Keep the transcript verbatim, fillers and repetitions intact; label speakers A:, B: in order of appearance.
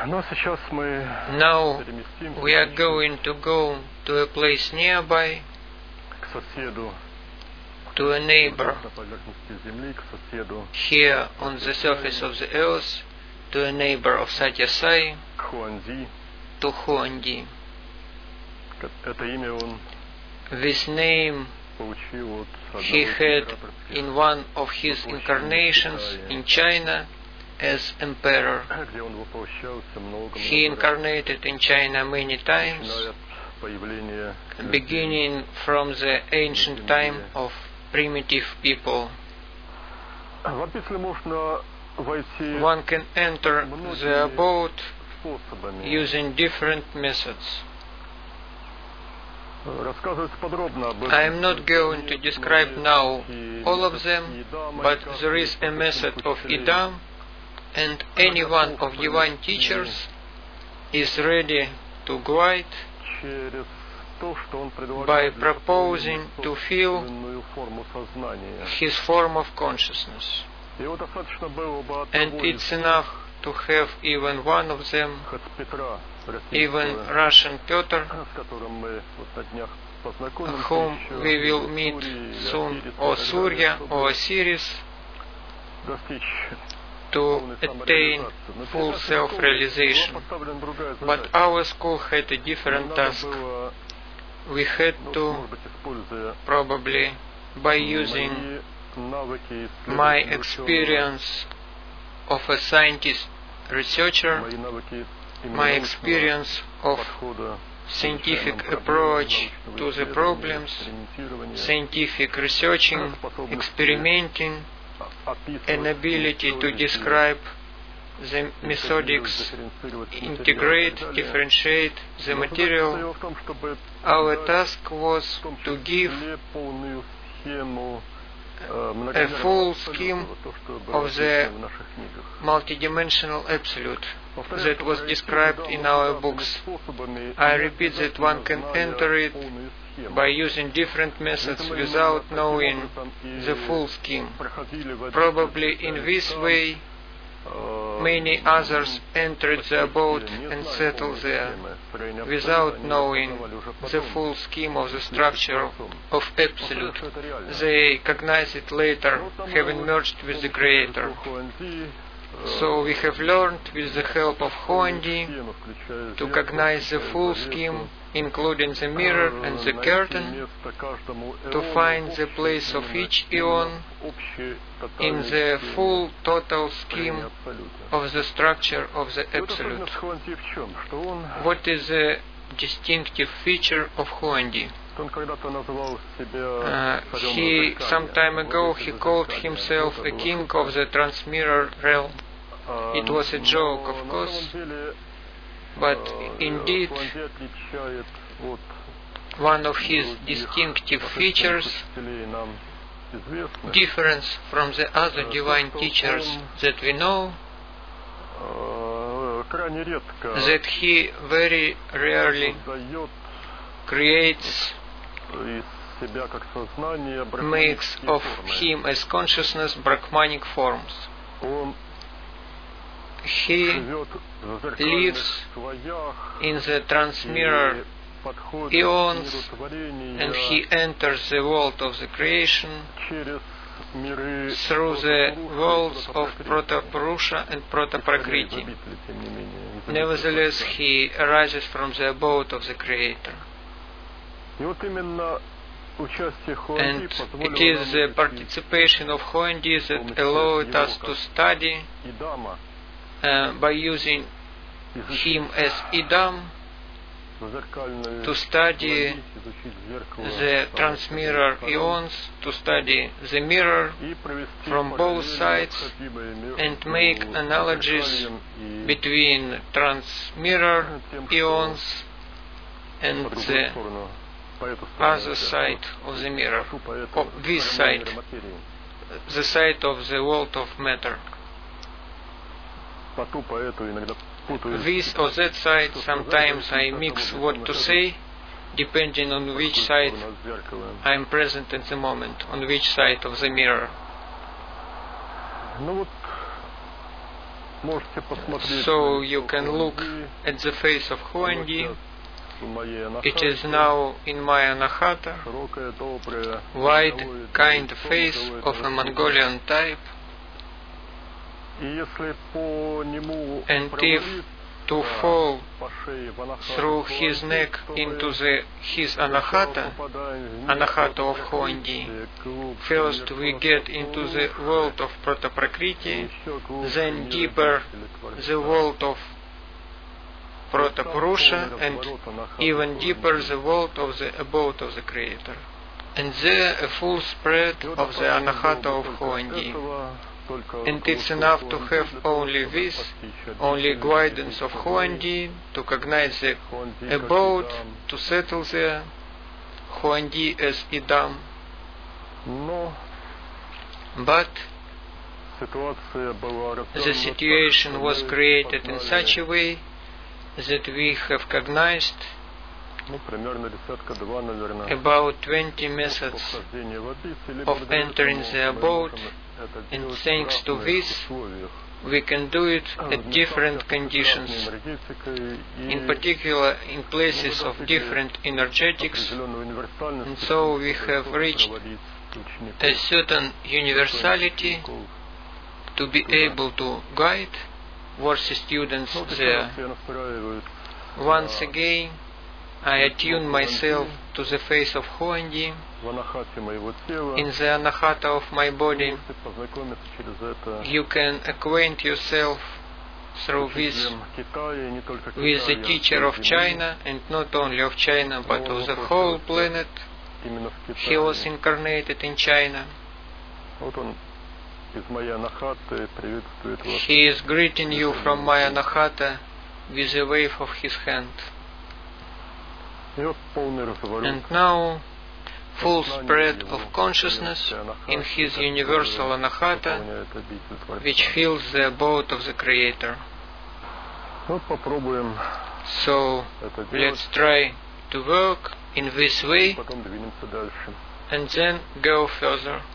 A: Now we are going to go to a place nearby, to a neighbor here on the surface of the earth, to a neighbor of Satya Sai, to Huangdi. This name he had in one of his incarnations in China as emperor. He incarnated in China many times, beginning from the ancient time of primitive people. One can enter the abode using different methods. I am not going to describe now all of them, but there is a method of Idam, and any one of divine teachers is ready to guide by proposing to feel his form of consciousness. And it's enough to have even one of them, even Russian Peter, whom we will meet soon, or Surya, or Osiris, to attain full self-realization. But our school had a different task. We had to, probably by using my experience of a scientist researcher, my experience of scientific approach to the problems, scientific researching, experimenting, an ability to describe the methodics, integrate, differentiate the material. Our task was to give a full scheme of the multidimensional absolute that was described in our books. I repeat that one can enter it by using different methods without knowing the full scheme. Probably in this way many others entered the abode and settled there without knowing the full scheme of the structure of Absolute. They recognize it later, having merged with the Creator. So we have learned with the help of Huangdi to recognize the full scheme, including the mirror and the curtain, to find the place of each eon in the full total scheme of the structure of the Absolute. What is the distinctive feature of Huangdi? Uh, he, some time ago, he called himself a king of the transmirror realm. It was a joke, of course, but indeed one of his distinctive features, difference from the other divine teachers that we know, that he very rarely creates, makes of him as consciousness Brahmanic forms. He lives in the transmirror eons, and he enters the world of the creation through the worlds of Proto-Purusha and Proto-Prakriti. Nevertheless, he arises from the abode of the Creator. And it is the participation of Huangdi that allowed us to study uh, by using him as Idam, to study the transmirror eons, to study the mirror from both sides, and make analogies between transmirror eons and the other side of the mirror, of this side, the side of the world of matter. This or that side, sometimes I mix what to say, depending on which side I am present at the moment, on which side of the mirror. So you can look at the face of Huangdi. It is now in my Anahata, wide, kind face of a Mongolian type. And if to fall through his neck into the his Anahata, Anahata of Huangdi, first we get into the world of Proto-Prakriti, then deeper the world of Proto-Purusha, and even deeper the world of the abode of the Creator. And there a full spread of the Anahata of Huangdi. And it's enough to have only this, only guidance of Huangdi, to cognize the abode, to settle there, Huangdi as Idam. But the situation was created in such a way that we have cognized about twenty methods of entering the abode, and thanks to this we can do it at different conditions, in particular in places of different energetics, and so we have reached a certain universality to be able to guide worthy students there. Once again, I attune myself to the face of Huangdi in the Anahata of my body. You can acquaint yourself through this with the teacher of China, and not only of China but of the whole planet. He was incarnated in China. He is greeting you from my Anahata with a wave of his hand. And now, full spread of consciousness in his universal Anahata, which fills the abode of the Creator. So, let's try to work in this way, and then go further.